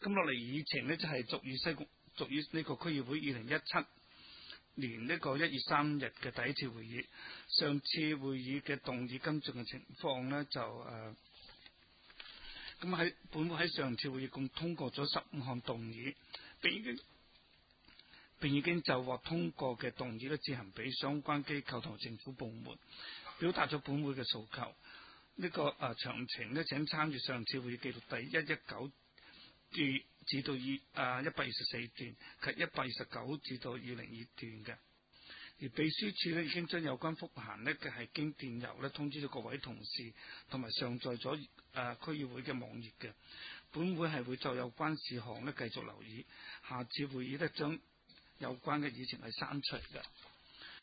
咁落嚟議程呢，就係屬於呢個區議會2017年呢個1月3日嘅第一次會議。上次會議嘅動議跟進嘅情況呢，就咁喺本會喺上次會議共通過咗15項動議，並已經就獲通過嘅動議呢，自行俾相關機構同政府部門表達咗本會嘅訴求。呢個詳情呢，請參閱上次會議記錄第119至到124段及129至到202段嘅。而秘書處呢，已經將有關覆函呢，係經電郵呢通知咗各位同事，同埋上載咗區議會嘅網頁嘅。本會係會就有關事項呢繼續留意，下次會議呢將有關嘅議程係刪除嘅。